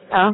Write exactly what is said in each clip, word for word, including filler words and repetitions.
Ah,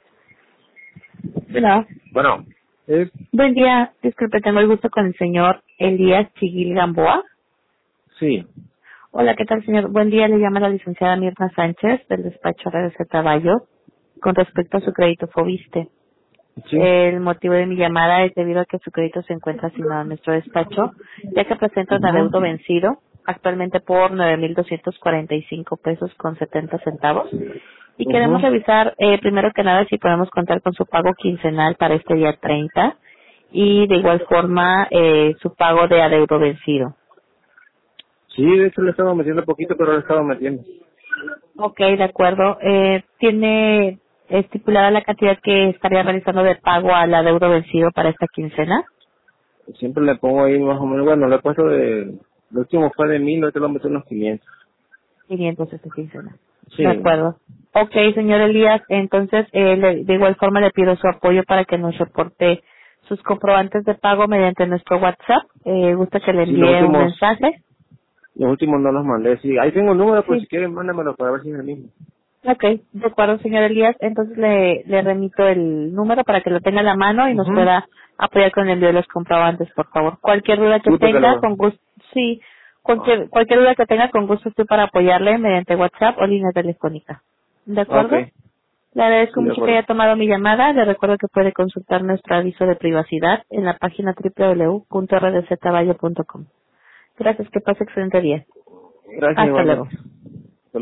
hola. Bueno, ¿es? Buen día. Disculpe, tengo el gusto con el señor Elías Chiguil Gamboa. Sí. Hola, ¿qué tal, señor? Buen día. Le llama la licenciada Mirna Sánchez del despacho R D C Caballo con respecto a su crédito Fobiste. Sí. El motivo de mi llamada es debido a que su crédito se encuentra asignado en nuestro despacho, ya que presenta un Ujú. adeudo vencido actualmente por nueve mil doscientos cuarenta y cinco pesos con setenta centavos. Y queremos Ujú. revisar, eh, primero que nada, si podemos contar con su pago quincenal para este día treinta y de igual forma eh, su pago de adeudo vencido. Sí, de hecho le estaba metiendo poquito, pero le estaba metiendo. Ok, de acuerdo. Eh, ¿Tiene estipulada la cantidad que estaría realizando de pago al adeudo vencido para esta quincena? Siempre le pongo ahí más o menos, bueno, le he puesto de, el último fue de mil, ahorita lo metí unos quinientos. quinientos esta quincena. De Sí. acuerdo. Ok, señor Elías, entonces eh, le- de igual forma le pido su apoyo para que nos reporte sus comprobantes de pago mediante nuestro WhatsApp. Eh, ¿Gusta que le Sí, los envíe un últimos, mensaje? los últimos no los mandé, sí. Ahí tengo el número, pues Sí. si quieren mándamelo para ver si es el mismo. Ok, de acuerdo, señor Elías. Entonces le, le remito el número para que lo tenga a la mano y nos Ujú. pueda apoyar con el envío de los comprobantes, por favor. Cualquier duda que Sí, porque tenga, lo... con gusto, sí, cualquier, cualquier duda que tenga, con gusto estoy para apoyarle mediante WhatsApp o línea telefónica. ¿De Ok, acuerdo? Le agradezco sí, de mucho que acuerdo. haya tomado mi llamada. Le recuerdo que puede consultar nuestro aviso de privacidad en la página doble u doble u doble u punto r d z valle punto com. Gracias, que pase excelente día. Gracias Hasta luego. igualmente.